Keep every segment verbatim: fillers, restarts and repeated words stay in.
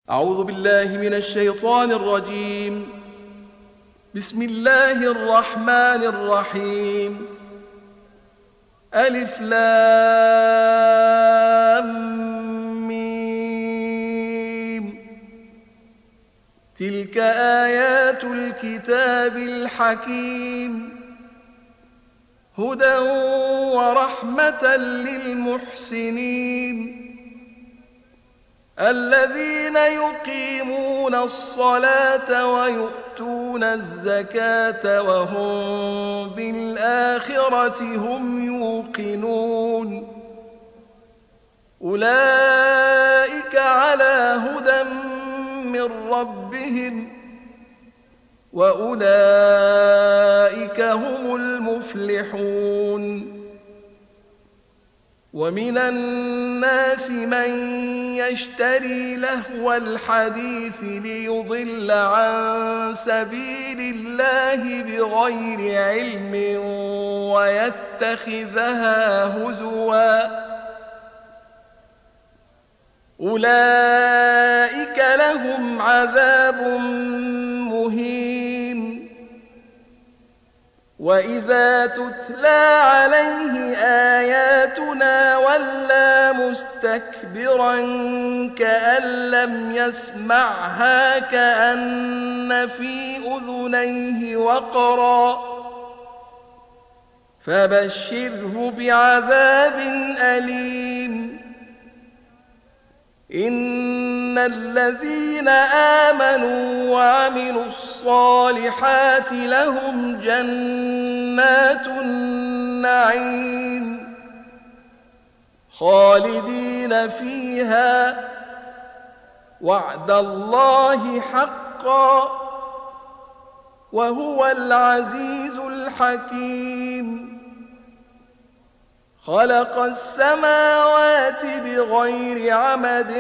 أعوذ بالله من الشيطان الرجيم. بسم الله الرحمن الرحيم. ألف لام ميم. تلك آيات الكتاب الحكيم، هدى ورحمة للمحسنين الذين يقيمون الصلاة ويؤتون الزكاة وهم بالآخرة هم يوقنون. أولئك على هدى من ربهم وأولئك هم المفلحون. ومن الناس من يشتري لهو الحديث ليضل عن سبيل الله بغير علم ويتخذها هزوا، أولئك لهم عذاب مهين. وإذا تتلى عليه آياتنا ولى مستكبرا كأن لم يسمعها كأن في أذنيه وقرا، فبشره بعذاب أليم. إن الذين آمنوا وعملوا الصالحات لهم جنات النعيم خالدين فيها، وعد الله حقا، وهو العزيز الحكيم. خلق السماوات بغير عمد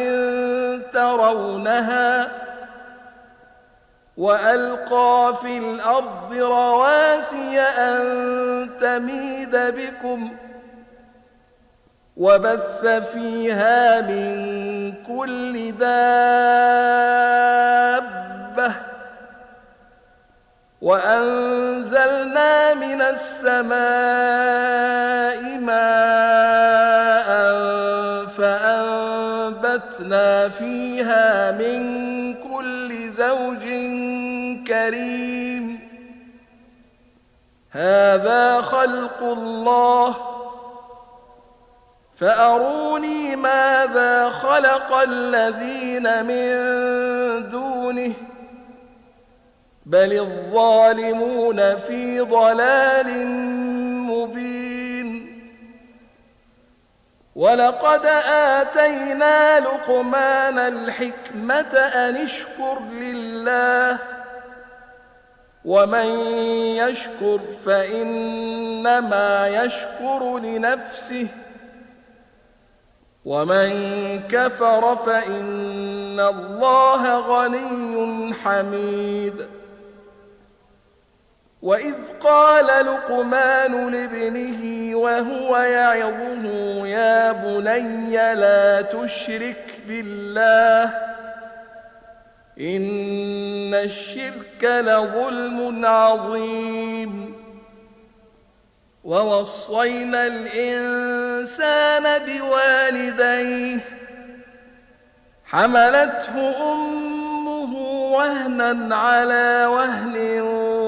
ترونها، وألقى في الأرض رواسي أن تميد بكم، وبث فيها من كل دابة، وأنزلنا من السماء ماء فأنبتنا فيها من كل زوج كريم. هذا خلق الله، فأروني ماذا خلق الذين من دونه، بل الظالمون في ضلال مبين. ولقد آتينا لقمان الحكمة أن اشكر لله، ومن يشكر فإنما يشكر لنفسه، ومن كفر فإن الله غني حميد. وإذ قال لقمان لابنه وهو يعظه يا بني لا تشرك بالله إن الشرك لظلم عظيم. ووصينا الإنسان بوالديه حملته أمه وهنا على وهن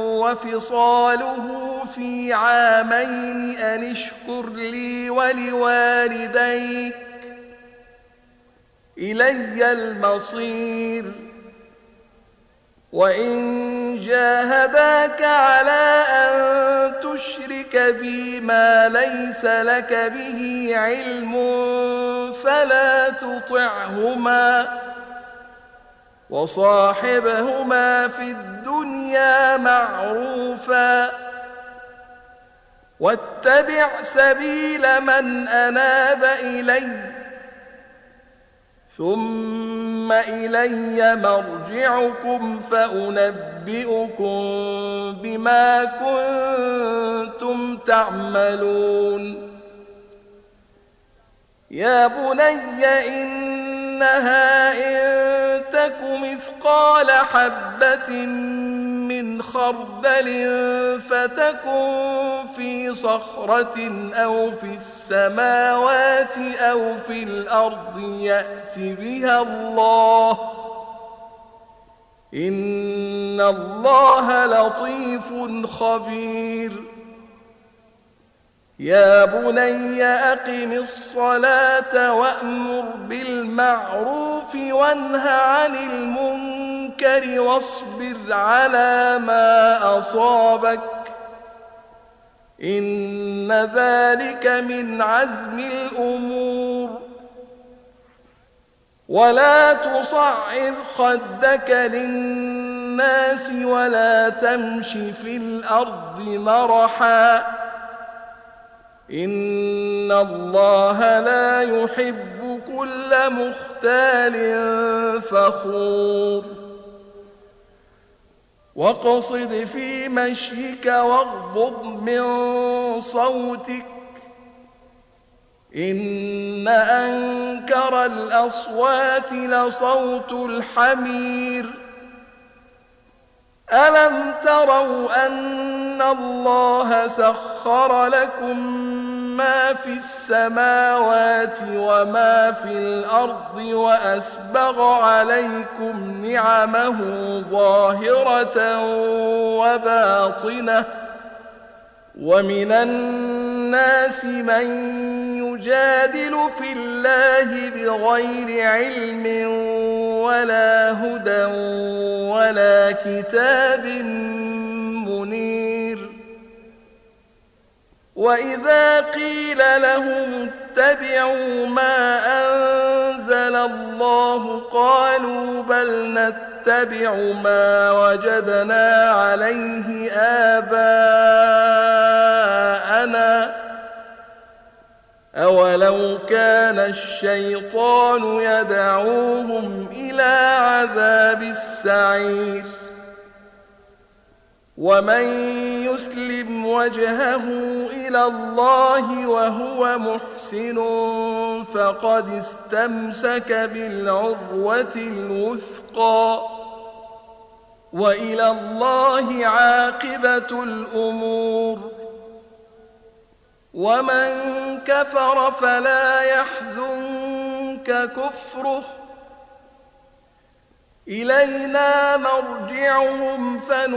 وفصاله في عامين أن اشكر لي ولوالديك إلي المصير. وإن جاهداك على أن تشرك بي ما ليس لك به علم فلا تطعهما، وصاحبهما في الدنيا معروفا، واتبع سبيل من أناب إلي، ثم إلي مرجعكم فأنبئكم بما كنتم تعملون. يا بني إن إنها إن تك مثقال حبة من خردل فتكن في صخرة أو في السماوات أو في الأرض يأت بها الله إن الله لطيف خبير يا بني أقم الصلاة وأمر بالمعروف وانه عن المنكر واصبر على ما أصابك إن ذلك من عزم الأمور ولا تصعر خدك للناس ولا تمش في الأرض مرحا إن الله لا يحب كل مختال فخور واقصد في مشيك واغضض من صوتك إن أنكر الأصوات لصوت الحمير ألم تروا أن الله سخر لكم ما في السماوات وما في الأرض وأسبغ عليكم نعمه ظاهرة وباطنة ومن الناس من يجادل في الله بغير علم ولا هدى ولا كتاب منير وإذا قيل لهم اتبعوا ما أنزل الله قالوا بل نتبع ما وجدنا عليه آباءنا أولو كان الشيطان يدعوهم إلى عذاب السعير ومن يسلم وجهه إلى الله وهو محسن فقد استمسك بالعروة الوثقى وإلى الله عاقبة الأمور ومن كفر فلا يحزنك كفره إلينا مرجعهم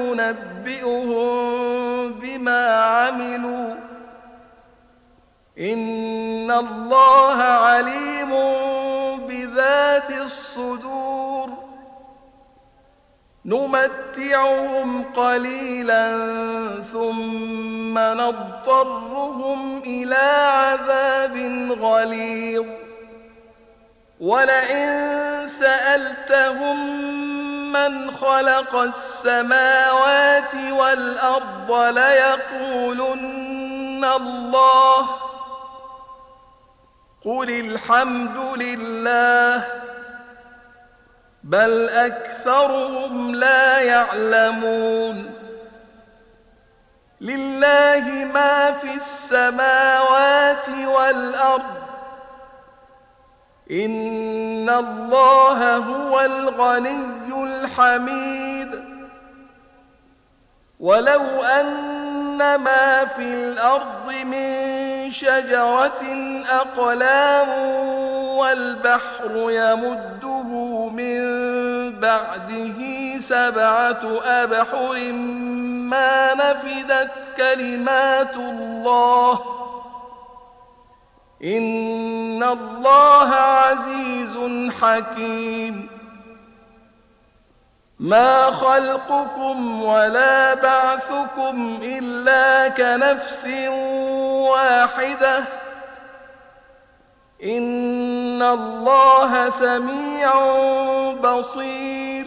فننبئهم بما عملوا إن الله عليم بذات الصدور نمتعهم قليلا ثم نضطرهم إلى عذاب غليظ ولئن سألتهم من خلق السماوات والأرض ليقولن الله قل الحمد لله بل أكثرهم لا يعلمون لله ما في السماوات والأرض إن الله هو الغني الحميد ولو أن ما في الأرض من شجرة أقلام والبحر يمده من بعده سبعة أبحر ما نفدت كلمات الله إن الله عزيز حكيم ما خلقكم ولا بعثكم إلا كنفس واحدة إن الله سميع بصير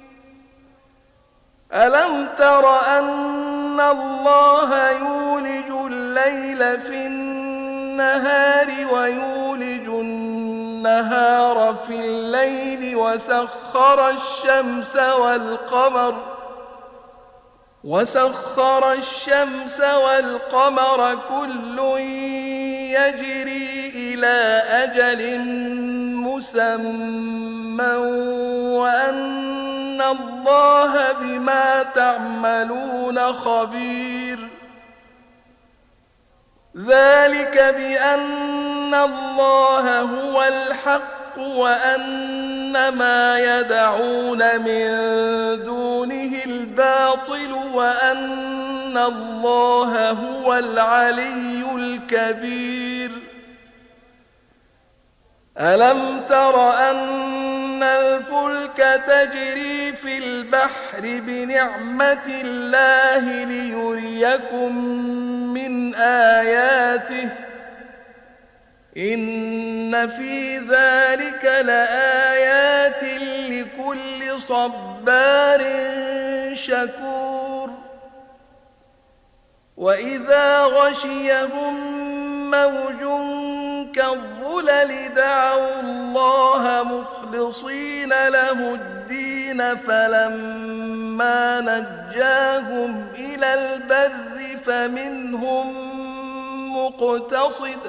ألم تر أن الله يولج الليل في النهار ويولج النهار في الليل وسخر الشمس والقمر وسخر الشمس والقمر كل يجري إلى أجل مسمى وأن الله بما تعملون خبير. ذلك بأن الله هو الحق وأن ما يدعون من دونه الباطل وأن الله هو العلي الكبير. ألم تر أن الفلك تجري في البحر بنعمة الله ليريكم من آياته إن في ذلك لآيات لكل صبار شكور. وإذا غشيهم موج كالظلل دعوا الله مخلصين له الدين فلما نجاهم إلى البر فمنهم مقتصد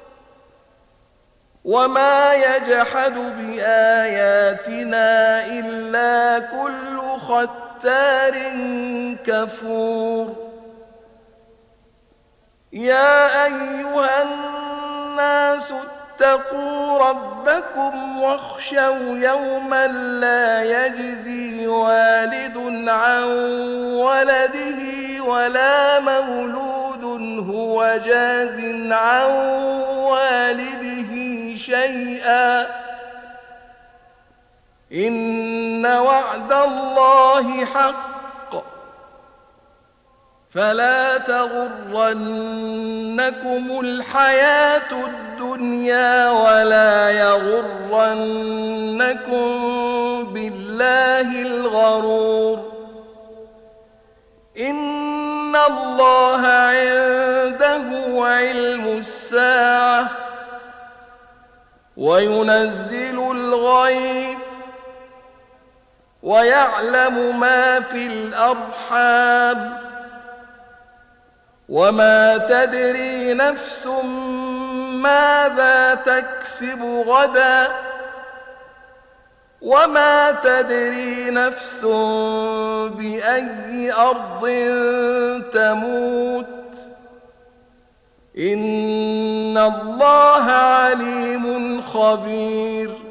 وما يجحد بآياتنا إلا كل ختار كفور. يا أيها الناس اتقوا ربكم واخشوا يوما لا يجزي والد عن ولده ولا مولود هو جاز عن والده شيئا إن وعد الله حق فلا تغرنكم الحياة الدنيا ولا يغرنكم بالله الغرور. إن الله عنده علم الساعة وينزل الغيث ويعلم ما في الأرحام وما تدري نفس ماذا تكسب غدا وما تدري نفس بأي أرض تموت إن الله عليم خبير.